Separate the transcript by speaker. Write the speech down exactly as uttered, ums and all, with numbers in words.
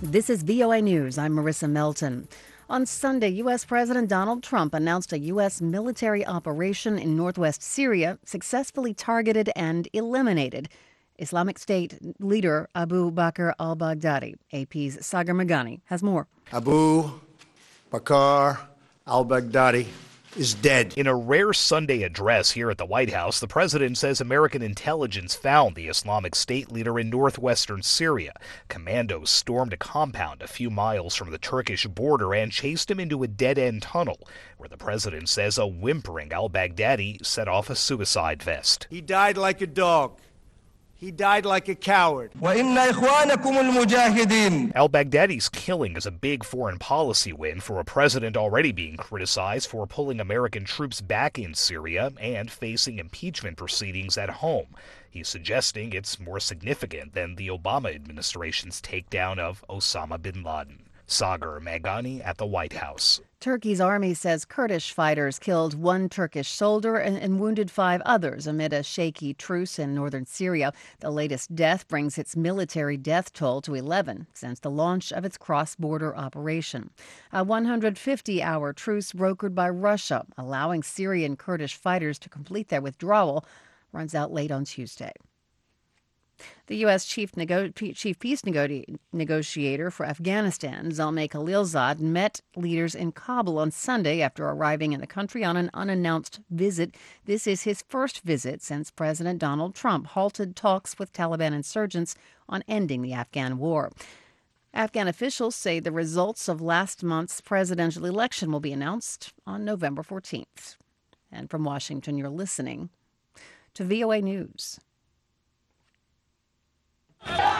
Speaker 1: This is V O A News. I'm Marissa Melton. On Sunday, U S. President Donald Trump announced a U S military operation in northwest Syria successfully targeted and eliminated Islamic State leader Abu Bakr al-Baghdadi. A P's Sagar Meghani has more.
Speaker 2: Abu Bakr al-Baghdadi is dead.
Speaker 3: In a rare Sunday address here at the White House, the president says American intelligence found the Islamic State leader in northwestern Syria. Commandos stormed a compound a few miles from the Turkish border and chased him into a dead-end tunnel, where the president says a whimpering al-Baghdadi set off a suicide vest.
Speaker 2: He died like a dog. He died like a coward.
Speaker 3: Al-Baghdadi's killing is a big foreign policy win for a president already being criticized for pulling American troops back in Syria and facing impeachment proceedings at home. He's suggesting it's more significant than the Obama administration's takedown of Osama bin Laden. Sagar Meghani at the White House.
Speaker 1: Turkey's army says Kurdish fighters killed one Turkish soldier and, and wounded five others amid a shaky truce in northern Syria. The latest death brings its military death toll to eleven since the launch of its cross-border operation. A one hundred fifty hour truce brokered by Russia, allowing Syrian Kurdish fighters to complete their withdrawal, runs out late on Tuesday. The U S. Chief, nego- Chief Peace nego- Negotiator for Afghanistan, Zalmay Khalilzad, met leaders in Kabul on Sunday after arriving in the country on an unannounced visit. This is his first visit since President Donald Trump halted talks with Taliban insurgents on ending the Afghan war. Afghan officials say the results of last month's presidential election will be announced on November fourteenth. And from Washington, you're listening to V O A News.
Speaker 4: Yeah.